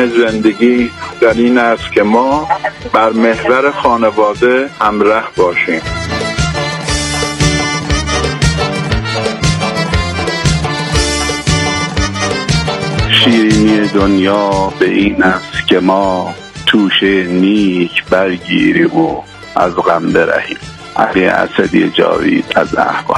زندگی در این است که ما بر محور خانواده همراه باشیم. شیرینی دنیا به این است که ما توشه نیک برگیریم و از غم برهیم. علی اسدی جاوید از احوال.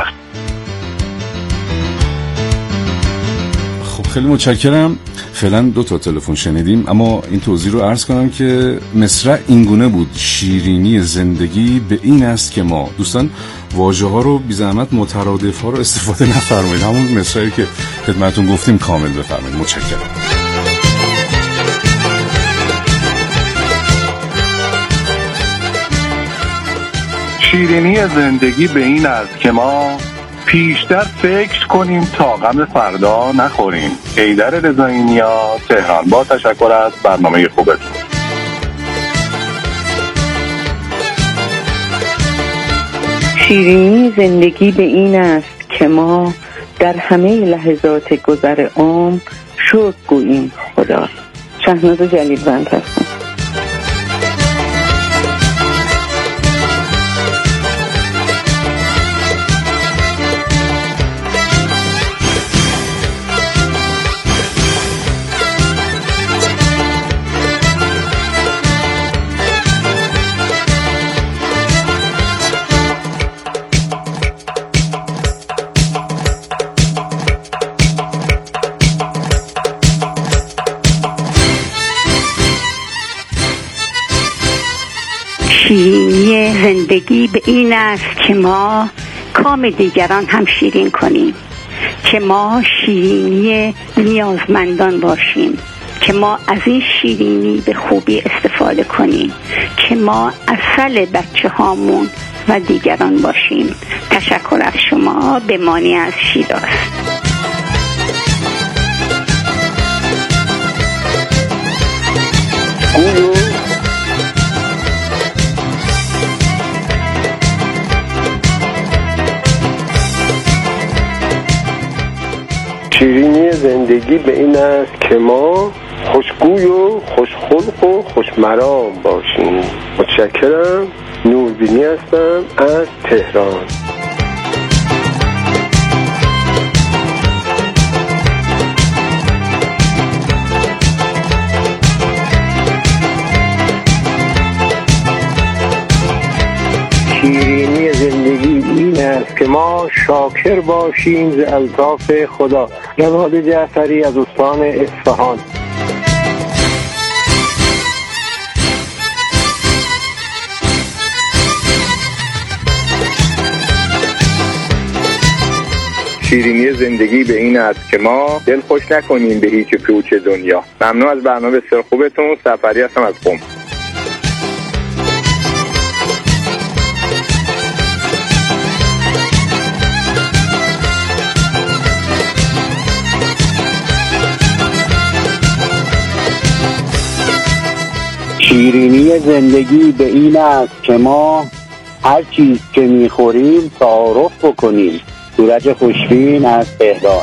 خب خیلی متشکرم. فعلا 2 تا تلفن شنیدیم، اما این توضیح رو عرض کنم که مصرع اینگونه بود: شیرینی زندگی به این است که ما. دوستان واژه ها رو بی زحمت مترادف ها رو استفاده نفرمایید، همون مصرعی که خدمتتون گفتیم کامل بفرمایید. متشکرم. شیرینی زندگی به این است که ما پیشتر فکر کنیم تا غم فردا نخوریم. حیدر رضایی نیا، تهران. با تشکر از برنامه خوبتون. شیرینی زندگی به این است که ما در همه لحظات گذر عمر شکر گوییم خدا. شهناز جلیلوند هستم. شیرینی زندگی به این است که ما کام دیگران هم شیرین کنیم، که ما شیرینی نیازمندان باشیم، که ما از این شیرینی به خوبی استفاده کنیم، که ما عسل بچه هامون و دیگران باشیم. تشکر از شما. بمانی از شیراز. شیرینی زندگی به این است که ما خوشگوی و خوشخلق و خوشمرام باشیم. متشکرم. نوربینی هستم از تهران. شیرینی زندگی این است که ما شاکر باشیم ز الطاف خدا. جواد جعفری از استان اصفهان. شیرینی زندگی به این است که ما دل خوش نکنیم به هیچ کوچ دنیا. ممنون از برنامه بسیار خوبتون. سفری هستم از قم. شیرینی زندگی به این است که ما هر چیز که میخوریم تعارف بکنیم. سورج خوشبین از تهران.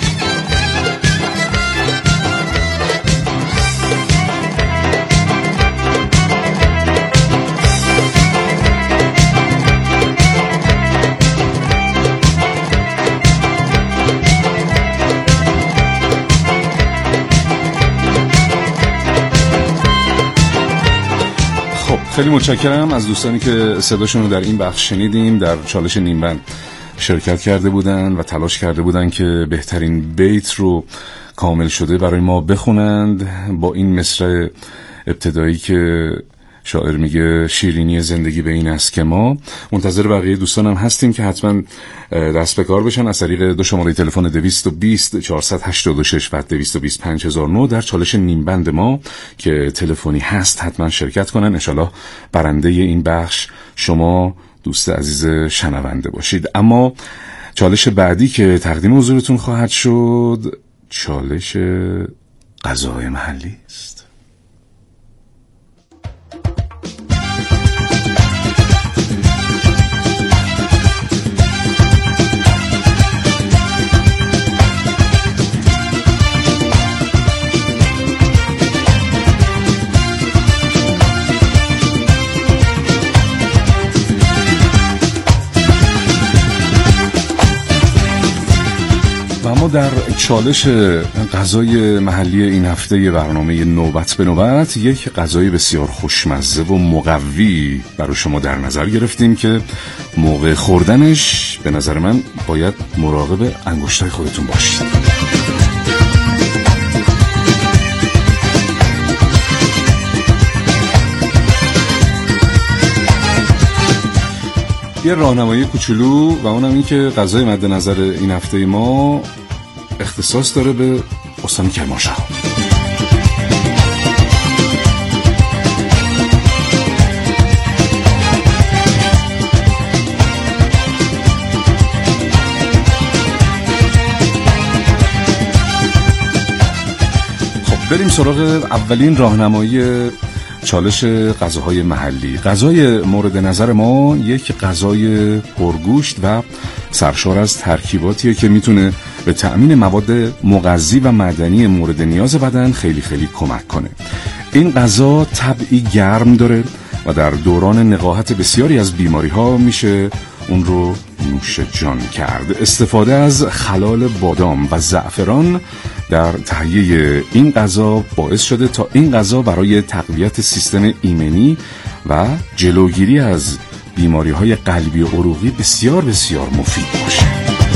خیلی متشکرم از دوستانی که صداشون رو در این بخش شنیدیم. در چالش نیمبند شرکت کرده بودن و تلاش کرده بودن که بهترین بیت رو کامل شده برای ما بخونند با این مصرع ابتدایی که شاعر میگه شیرینی زندگی به این است که ما. منتظر بقیه دوستانم هستیم که حتما دست به کار بشن از طریق 2 شماره تلفن 220 486 و 220 5009 در چالش نیمبند ما که تلفنی هست حتما شرکت کنن. انشالله برنده این بخش شما دوست عزیز شنونده باشید. اما چالش بعدی که تقدیم حضورتون خواهد شد چالش غذای محلی است. در چالش غذای محلی این هفته برنامه نوبت به نوبت یک غذای بسیار خوشمزه و مقوی برای شما در نظر گرفتیم که موقع خوردنش به نظر من باید مراقب انگشتای خودتون باشید. یه راهنمایی کوچولو و اونم این که غذای مد نظر این هفته ما اختصاص داره به استان کرمانشاه. خب بریم سراغ اولین راهنمایی چالش غذاهای محلی. غذای مورد نظر ما یک غذای پرگوشت و سرشار از ترکیباتیه که میتونه به تأمین مواد مغذی و معدنی مورد نیاز بدن خیلی خیلی کمک کنه. این غذا طبعی گرم داره و در دوران نقاهت بسیاری از بیماری ها میشه اون رو نوش جان کرد. استفاده از خلال بادام و زعفران در تهیه این غذا باعث شده تا این غذا برای تقویت سیستم ایمنی و جلوگیری از بیماری‌های قلبی و عروقی بسیار بسیار مفید باشه.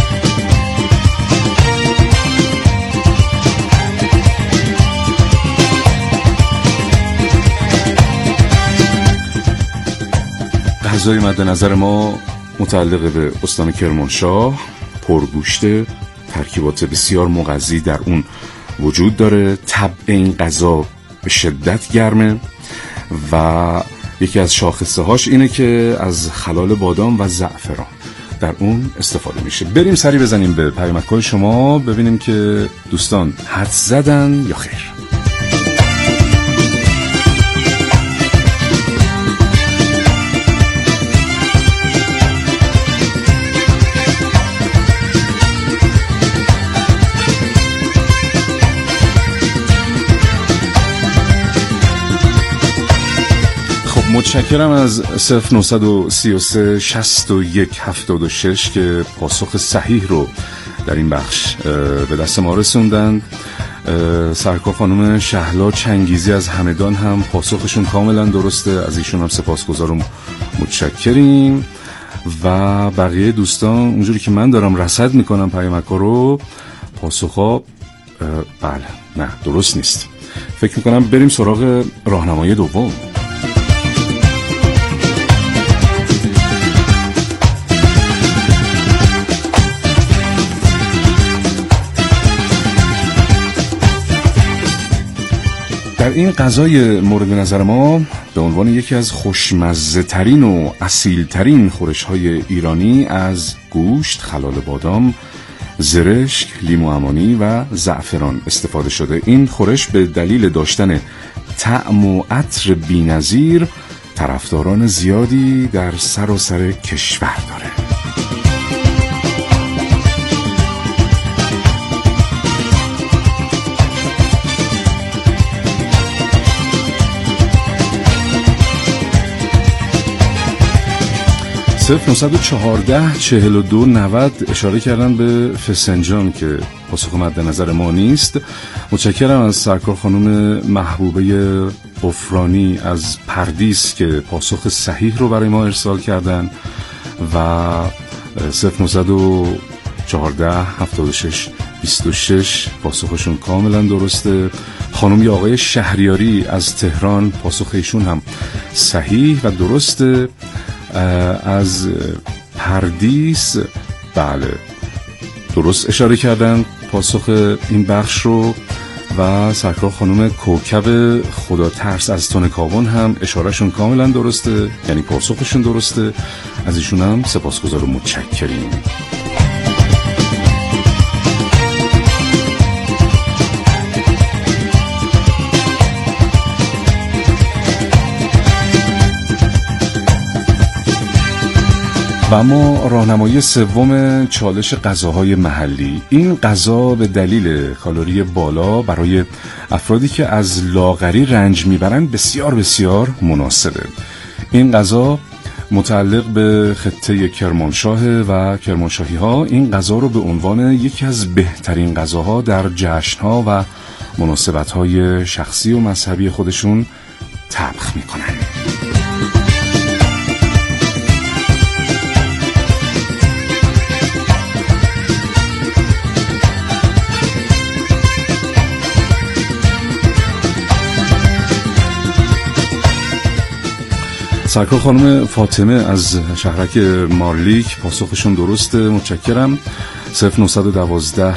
غذای مد نظر ما متعلق به استان کرمانشاه، پرگوشت، ترکیبات بسیار مغذی در اون وجود داره. طبع این غذا به شدت گرمه و یکی از شاخصه هاش اینه که از خلال بادام و زعفران در اون استفاده میشه. بریم سری بزنیم به پیامک‌های شما ببینیم که دوستان حدس زدن یا خیر. متشکرم از 0933 61 76 که پاسخ صحیح رو در این بخش به دست ما رسوندند. سرکار خانم شهلا چنگیزی از همدان هم پاسخشون کاملا درسته، از ایشون هم سپاسگزارم، متشکریم. و بقیه دوستان اونجوری که من دارم رصد میکنم پیامک‌ها رو، پاسخ‌ها بله نه درست نیست. فکر میکنم بریم سراغ راهنمای دوم. در این غذای مورد نظر ما به عنوان یکی از خوشمزه ترین و اصیل ترین خورش های ایرانی از گوشت، خلال بادام، زرشک، لیمو عمانی و زعفران استفاده شده. این خورش به دلیل داشتن طعم و عطر بی‌نظیر طرفداران زیادی در سراسر کشور داره. صرف 914 42 90 اشاره کردن به فسنجان که پاسخ مد نظر ما نیست. متشکرم از سرکار خانم محبوبه قفرانی از پردیس که پاسخ صحیح رو برای ما ارسال کردن و صرف 914 76 26 پاسخشون کاملا درسته. خانم یا آقای شهریاری از تهران پاسخ ایشون هم صحیح و درسته. از پردیس بله درست اشاره کردن پاسخ این بخش رو. و سرکار خانم کوکب خدا ترس از تونکاون هم اشارهشون کاملا درسته، یعنی پاسخشون درسته. از ایشون هم سپاسگزار و متشکریم. و اما راهنمایی سوم چالش غذاهای محلی. این غذا به دلیل کالری بالا برای افرادی که از لاغری رنج میبرند بسیار بسیار مناسبه. این غذا متعلق به خطه کرمانشاه و کرمانشاهی ها این غذا رو به عنوان یکی از بهترین غذاها در جشن ها و مناسبت های شخصی و مذهبی خودشون طبخ میکنن. سرکار خانم فاطمه از شهرک مارلیک پاسخشون درسته، متشکرم. 0912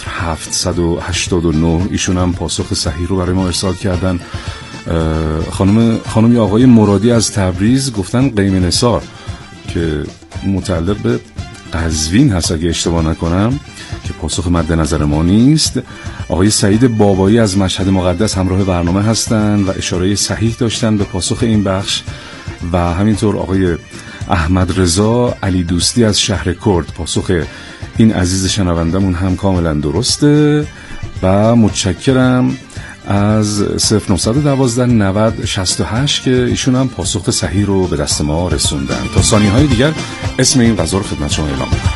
0789 ایشون هم پاسخ صحیح رو برای ما ارسال کردن. خانم یا آقای مرادی از تبریز گفتن قیم نثار که متعلق به قزوین هست اگه اشتباه نکنم که پاسخ مد نظر ما نیست. آقای سعید بابایی از مشهد مقدس همراه برنامه هستند و اشاره صحیح داشتن به پاسخ این بخش و همینطور آقای احمد رضا علی دوستی از شهر کرد پاسخ این عزیز شنوندمون هم کاملا درسته و متشکرم از 0912 90 68 که ایشون هم پاسخ صحیح رو به دست ما رسوندن. تا ثانیه‌های دیگر اسم این غذا رو خدمت شما اعلام می‌کنم.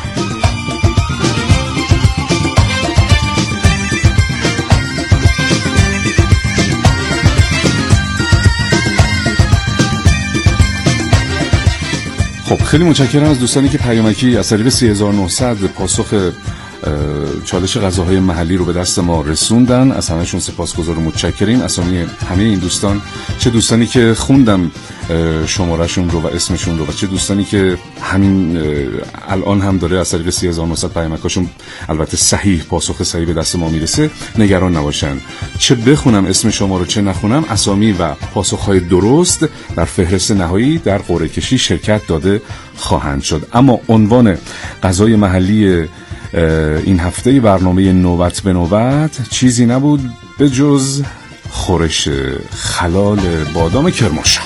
خب خیلی متشکرم از دوستانی که پیامکی از طریق 3900 پاسخ چالش غذاهای محلی رو به دست ما رسوندن. از همه‌شون سپاسگزار و متشکریم. اسامی همه این دوستان، چه دوستانی که خوندم شمارهشون رو و اسمشون رو و چه دوستانی که همین الان هم داره از طریق 3900 پیامکاشون البته صحیح پاسخ صحیح به دست ما میرسه، نگران نباشن. چه بخونم اسم شما رو چه نخونم، اسامی و پاسخهای درست در فهرست نهایی در قرعه کشی شرکت داده خواهند شد. اما عنوان غذای محلی این هفته برنامه نوبت به نوبت چیزی نبود به جز خورش خلال بادام کرمانشاه.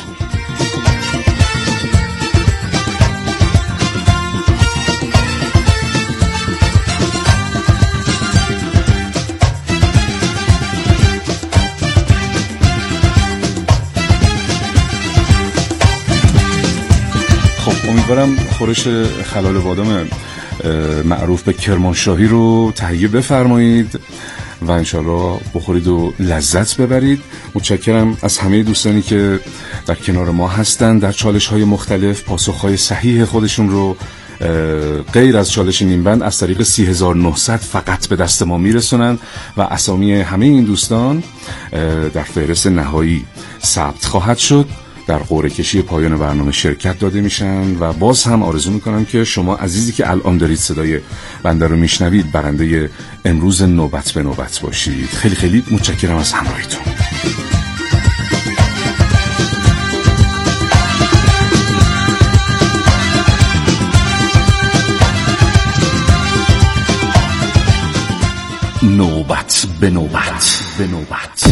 خب امیدوارم خورش خلال بادام معروف به کرمانشاهی رو تهیه بفرمایید و انشالله بخورید و لذت ببرید. متشکرم از همه دوستانی که در کنار ما هستند در چالش های مختلف پاسخ صحیح خودشون رو غیر از چالش نیمبند از طریق 3900 فقط به دست ما میرسونن و اسامی همه این دوستان در فهرست نهایی ثبت خواهد شد، در قرعه کشی پایان برنامه شرکت داده میشن و باز هم آرزو میکنم که شما عزیزی که الان دارید صدای بنده رو میشنوید برنده امروز نوبت به نوبت باشید. خیلی خیلی متشکرم از همراهیتون. نوبت به نوبت به نوبت.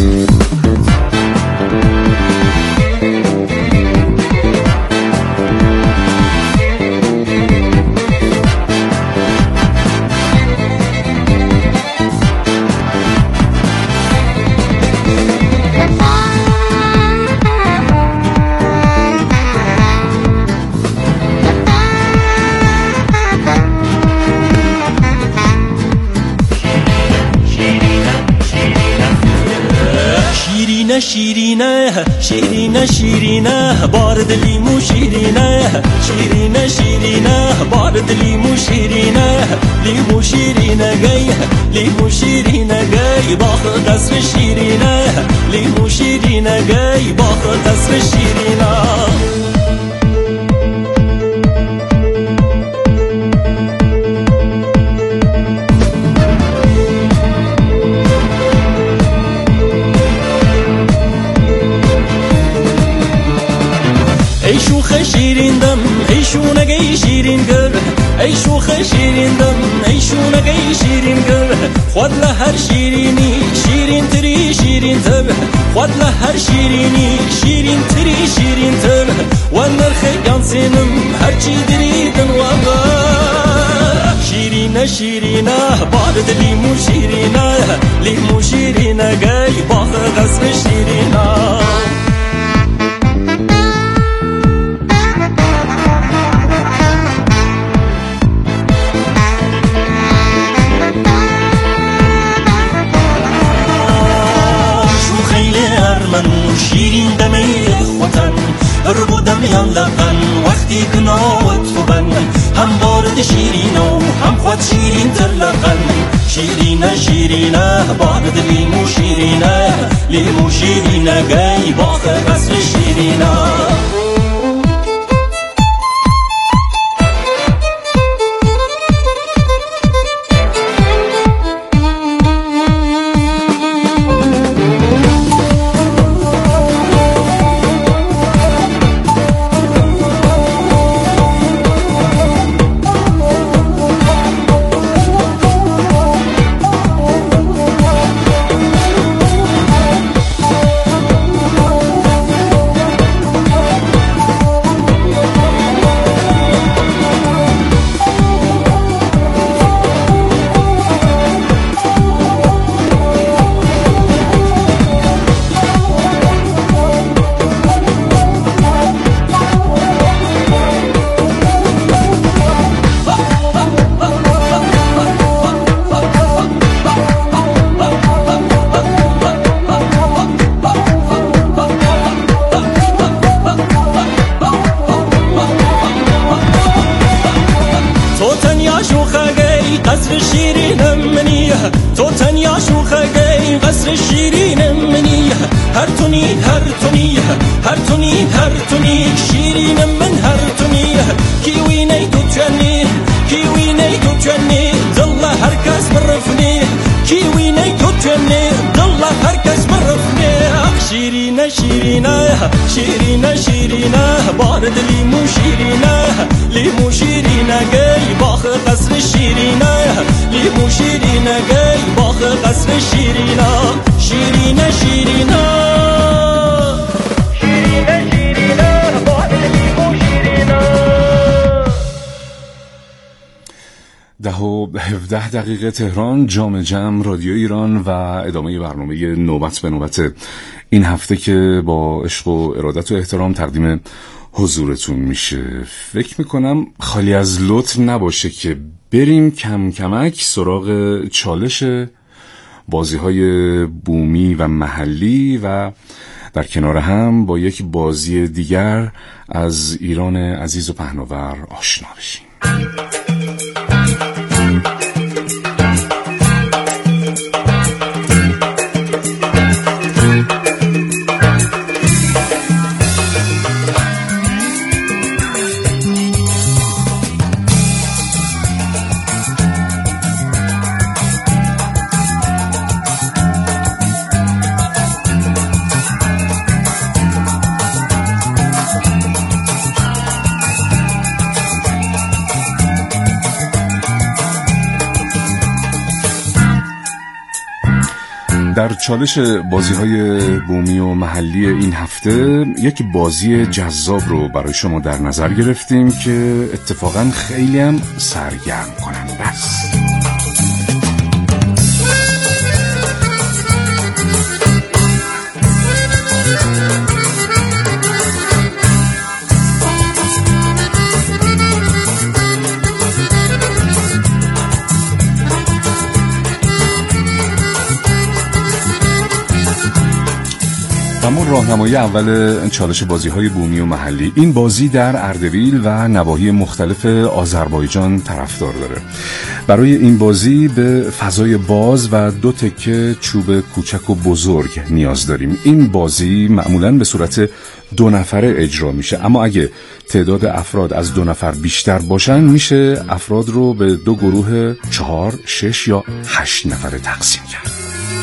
شیرینه شیرینه شیرینه بارد لیمو شیرینه شیرینه شیرینه بارد لیمو شیرینه لیمو شیرینه گی لیمو شیرینه گی باخ قصر شیرینه لیمو شیرینه گی باخ قصر شیرینه. ای شوخ شیرین دم ای شونگی شیرین گر ای شوخ شیرین دم ای شونگی شیرین گر خود لهر شیرینی شیرین تری شیرین تر خود لهر شیرینی شیرین تری شیرین تر و نرخ یانسینم هرچی دریدن واقع شیرینه شیرینه بارد لیمو شیرینه لیمو شیرینه گی باخ قصر شیرینه. ارمن شیرین دمی خوتن بودم یان لقن وقتی کناوت فبن هم بارد شیرینو هم خود شیرین تلقن شیرینه شیرینه بارد لیمو شیرینه لیمو شیرینه گی باخ قصر شیرینه قصر شیرین منی تو تنیا شوخه گی قصر شیرین منی هر تونی شیرین من هر تونی کیوینی تو تونی دل هر کس برفنی کیوینی تو تونی دل هر کس برفنی شیرینه بارد لیمو شیرینه گی باخ قصر شیرینه لیمو شیرینه گی باخ قصر شیرینه بارد لیمو شیرینه 10:17 تهران، جام جم رادیو ایران و ادامه برنامه نوبت به نوبت این هفته که با عشق و ارادت و احترام تقدیم حضورتون میشه. فکر میکنم خالی از لطف نباشه که بریم کم کمک سراغ چالش بازی‌های بومی و محلی و در کنار هم با یک بازی دیگر از ایران عزیز و پهناور آشنا بشیم. در چالش بازی‌های بومی و محلی این هفته یک بازی جذاب رو برای شما در نظر گرفتیم که اتفاقاً خیلی هم سرگرم کننده است. اما راهنمایی اول چالش بازی‌های بومی و محلی، این بازی در اردبیل و نواحی مختلف آذربایجان طرفدار داره. برای این بازی به فضای باز و 2 تکه چوب کوچک و بزرگ نیاز داریم. این بازی معمولاً به صورت 2 نفره اجرا میشه، اما اگه تعداد افراد از 2 نفر بیشتر باشن میشه افراد رو به 2 گروه 4، 6 یا 8 نفره تقسیم کرد.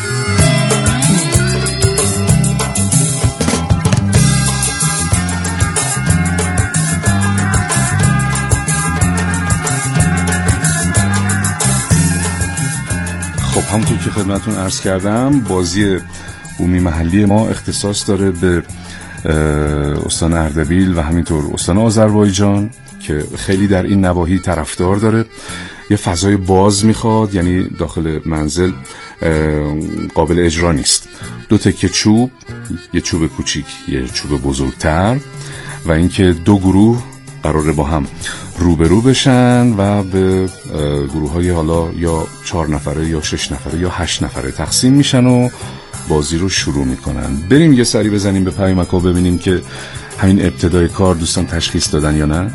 خب همونطور که خدمتون عرض کردم، بازی بومی محلی ما اختصاص داره به استان اردبیل و همینطور استان آذربایجان که خیلی در این نواحی طرفدار داره. یه فضای باز میخواد، یعنی داخل منزل قابل اجرا نیست. 2 تکه چوب، یه چوب کوچیک، یه چوب بزرگتر، و اینکه 2 گروه قراره با هم روبرو بشن و به گروه های حالا یا 4 نفره یا 6 نفره یا 8 نفره تقسیم میشن و بازی رو شروع میکنن. بریم یه سری بزنیم به پیامک و ببینیم که همین ابتدای کار دوستان تشخیص دادن یا نه.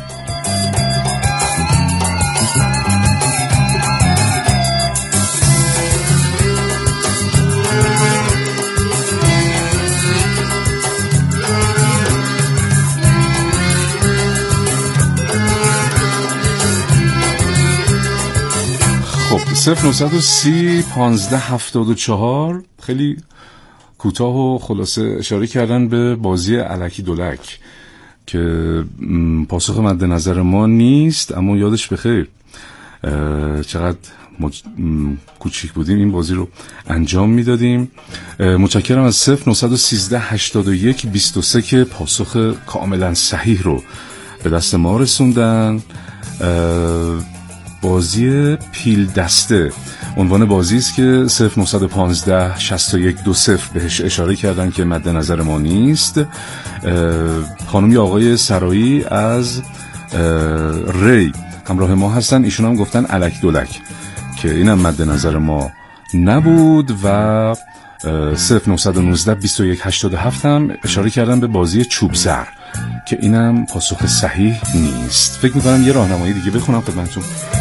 خب 0930 1574 خیلی کوتاه و خلاصه اشاره کردن به بازی الکی دولک که پاسخ مد نظر ما نیست، اما یادش بخیر چقدر کوچیک بودیم این بازی رو انجام میدادیم. متشکرم از 0913 81 23 که پاسخ کاملا صحیح رو به دست ما رسوندن. بازی پیل دسته عنوان بازی است که 0915 61 20 بهش اشاره کردن که مد نظر ما نیست. خانم یا آقای سرایی از ری همراه ما هستن، ایشون هم گفتن الک دولک که اینم مد نظر ما نبود و 0919 21 87 هم اشاره کردن به بازی چوب زر که اینم پاسخ صحیح نیست. فکر می‌کنم یه راهنمایی دیگه بخونم خدمتتون.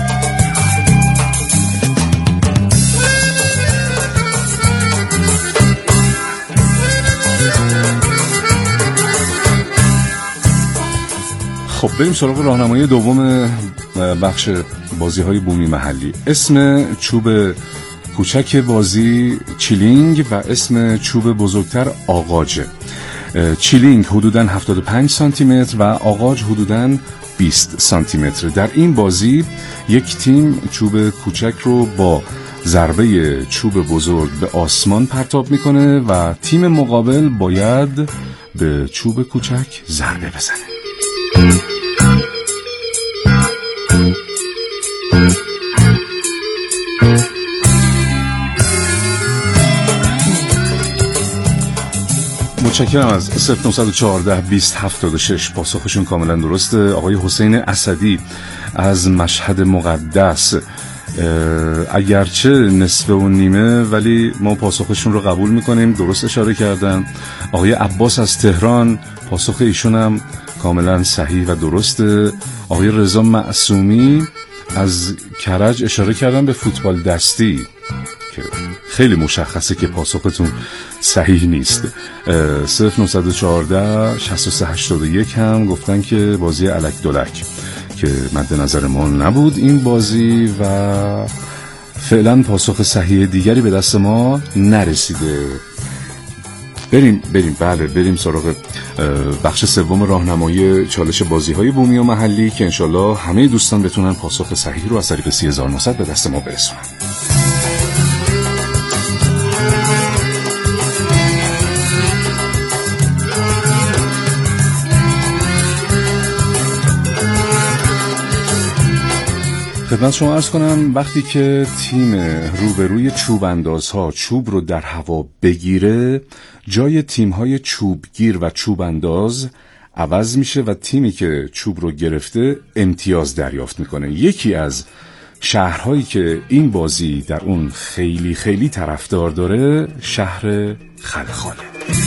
خب بریم سراغ راهنمایی دوم بخش بازی‌های بومی محلی. اسم چوب کوچک بازی چیلینگ و اسم چوب بزرگتر آقاجه. چیلینگ حدوداً 75 سانتی متر و آقاج حدوداً 20 سانتی متر. در این بازی یک تیم چوب کوچک رو با ضربه چوب بزرگ به آسمان پرتاب میکنه و تیم مقابل باید به چوب کوچک ضربه بزنه. متشکرم از 0914 20 76 پاسخشون کاملا درسته. آقای حسین اسدی از مشهد مقدس، اگرچه نصفه و نیمه ولی ما پاسخشون رو قبول میکنیم، درست اشاره کردن. آقای عباس از تهران پاسخ ایشون هم کاملا صحیح و درسته. آقای رضا معصومی از کرج اشاره کردن به فوتبال دستی که خیلی مشخصه که پاسختون صحیح نیست. 0914 63 81 هم گفتن که بازی الک دولک که مد نظر ما نبود این بازی و فعلا پاسخ صحیح دیگری به دست ما نرسیده. بریم سراغ بخش سوم راهنمایی چالش بازی‌های بومی و محلی که انشالله همه دوستان بتونن پاسخ صحیح رو از طریق 30900 به دست ما برسونن. خدمت شما عرض کنم وقتی که تیم روبروی چوب اندازها چوب رو در هوا بگیره، جای تیم‌های چوبگیر و چوب انداز عوض میشه و تیمی که چوب رو گرفته امتیاز دریافت میکنه. یکی از شهرهایی که این بازی در اون خیلی خیلی طرفدار داره شهر خلخاله.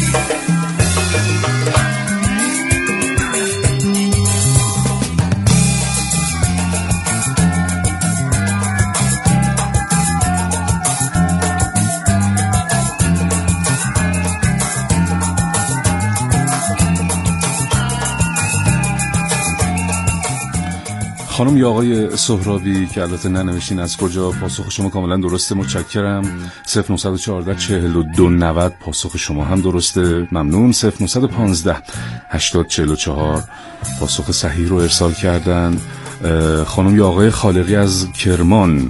خانم یا آقای سهرابی که البته ننوشتین از کجا، پاسخ شما کاملا درسته، متشکرم. 0914 42 90 پاسخ شما هم درسته، ممنون. 0915 80 44 پاسخ صحیح رو ارسال کردن. خانم یا آقای خالقی از کرمان،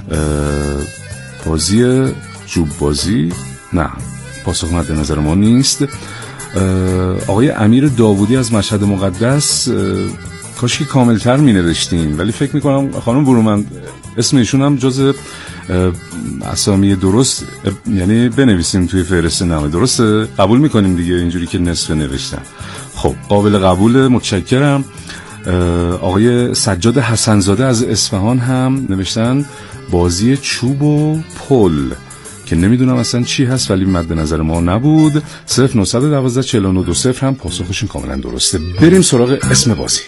بازی چوب بازی نه، پاسخ مد نظر ما نیست. آقای امیر داوودی از مشهد مقدس، کاشکی کاملتر می نوشتین ولی فکر می کنم خانم برومند اسم ایشون هم جز اسامی درست، یعنی بنویسیم توی فهرست نامه، درسته؟ قبول می کنیم دیگه اینجوری که نصف نوشتن. خب قابل قبول، متشکرم. آقای سجاد حسنزاده از اصفهان هم نوشتن بازی چوب و پل که نمیدونم اصلا چی هست ولی مد نظر ما نبود. 0912 4920 هم پاسخشون کاملا درسته. بریم سراغ اسم بازی.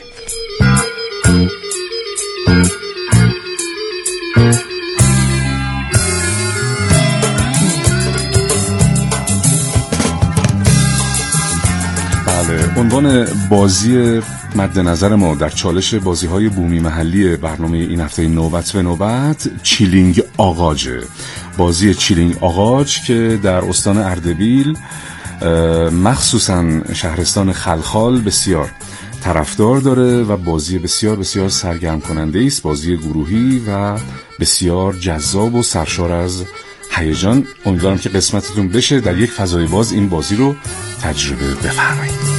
عنوان بازی مد نظر ما در چالش بازی‌های بومی محلی برنامه این هفته نوبت به نوبت چیلینگ آغاجه. بازی چیلینگ آغاج که در استان اردبیل مخصوصاً شهرستان خلخال بسیار طرفدار داره و بازی بسیار بسیار سرگرم کننده است، بازی گروهی و بسیار جذاب و سرشار از هیجان. امیدوارم که قسمتتون بشه در یک فضای باز این بازی رو تجربه بفرمایید.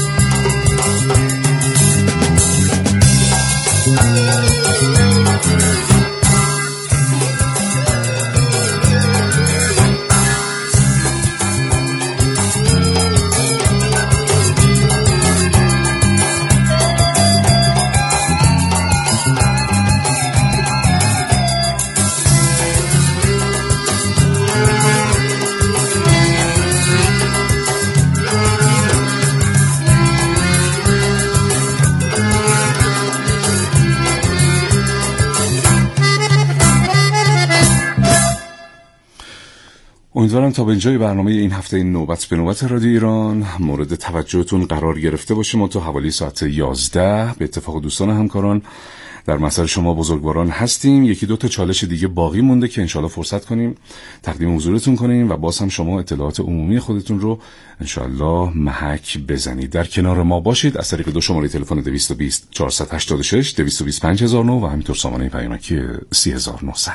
امیدوارم تا به اینجای برنامه این هفته نوبت به نوبت رادیو ایران مورد توجهتون قرار گرفته باشه. ما تا حوالی ساعت 11 به اتفاق دوستان همکاران در مسئله شما بزرگواران هستیم. یکی دو تا چالش دیگه باقی مونده که انشالله فرصت کنیم تقدیم حضورتون کنیم و باز هم شما اطلاعات عمومی خودتون رو انشالله محک بزنید. در کنار ما باشید از طریق دو شماره تلفن 220 486 220 5009 و همینطور سامانه پیامکی 30900.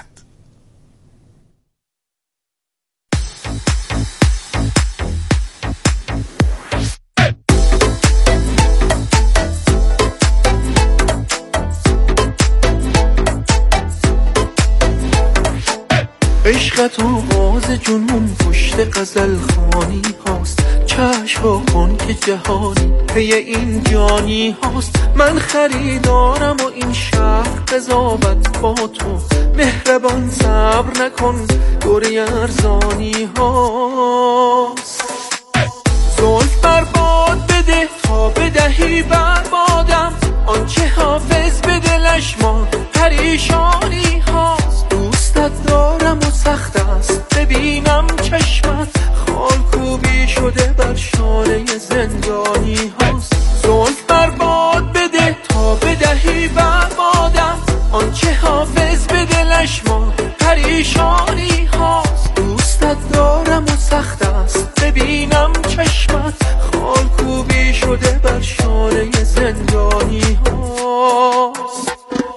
عشقت آغاز جنون پشت غزل خوانی هاست، چشم کن که جهانی پی این جانی هاست. من خریدارم و این شهر قضاوت با تو، مهربان صبر نکن دوری ارزانی هاست. زلف برباد بده تا بدهی بربادم، آنچه حافظ به دلش ما پریشانی هاست. دوستت دارم و سخت است ببینم چشمت، خال کوبی شده بر شانه زندانی هاست. زلف برباد بده تا بدهی بربادم، آنچه حافظ به دلش ما پریشانی هاست. دوستت دارم و سخت است ببینم چشمت، خال کوبی شده بر شانه زندانی هاست.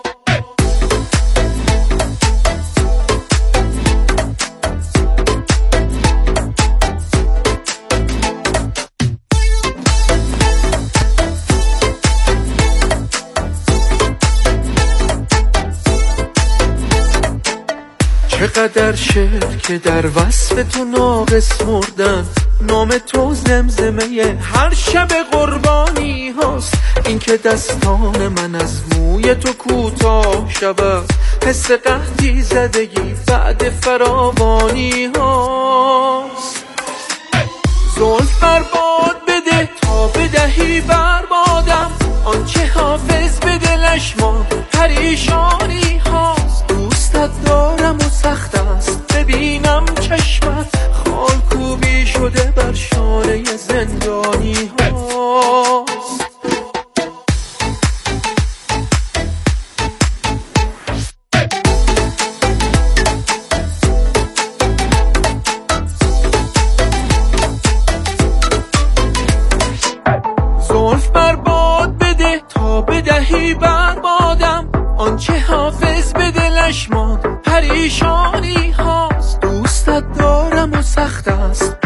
چقدر شعر که در وصف تو ناقص مردن، نام تو زمزمه هر شب قربانی هاست. این که دستان من از موی تو کوتاه شود، حس قحطی زدگی بعد فراوانی هاست. زلف برباد بده تا بدهی بربادم، آنچه حافظ به دلش ما پریشانی هاست. دوستت دارم و سخت است ببینم چشمت، خال کوبی شده بر شانه زندانی هاست. زلف برباد بده تا بدهی بربادم، آنچه حافظ به دلش ماند پریشانی هاست. دوستت دارم و سخت است